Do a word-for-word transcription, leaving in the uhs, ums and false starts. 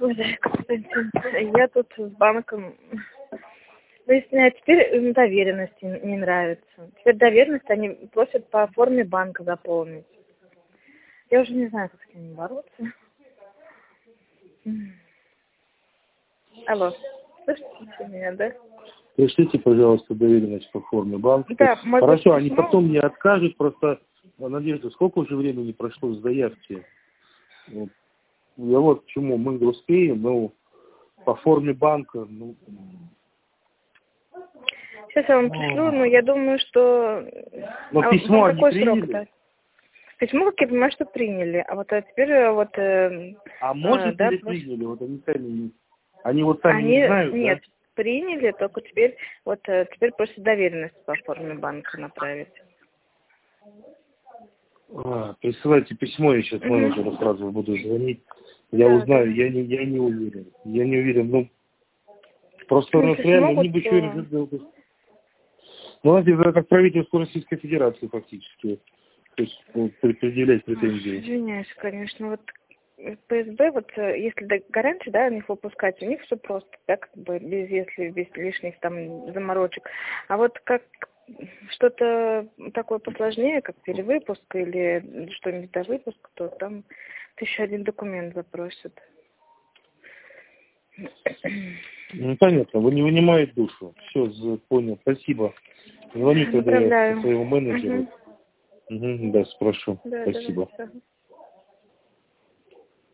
Ой, Константин, я тут с банком выясняю, теперь доверенность не нравится. Теперь доверенность они просят по форме банка заполнить. Я уже не знаю, как с ними бороться. Алло, слышите меня, да? Пришлите, пожалуйста, доверенность по форме банка. Да, Хорошо, быть, они письмо... потом мне откажут, просто, Надежда, сколько уже времени прошло с заявки? Вот. Я вот к чему, мы успеем, но по форме банка, ну... Сейчас я вам пришлю, но я думаю, что... Но а письмо они какой приняли? срок-то? Письмо, как я понимаю, что приняли. А вот а теперь вот... Э, а может да, ли просто... приняли? Вот они сами не... Они вот сами они... не знают, Нет, да? приняли, только теперь вот теперь просят доверенность по форме банка направить. А, присылайте письмо, я сейчас Угу. менеджеру сразу буду звонить. Я Да, узнаю, да. я не, я не уверен. Я не уверен, ну... Просто Ну, у нас если реально смогут, они бы еще то... и... Ну, знаете, это как правительство Российской Федерации фактически. То есть ну, предъявлять претензии. Извиняюсь, конечно, вот ПСБ, вот если до гарантии, да, у них выпускать, у них все просто, да, как бы без, если без лишних там заморочек. А вот как что-то такое посложнее, как перевыпуск или что-нибудь до выпуска, то там тысяча один документ запросят. Ну, понятно, вы не вынимаете душу. Все, понял, спасибо. Звони тогда я Направляю. своему менеджеру. Угу. Угу, да, спрошу. Да, Спасибо. давай.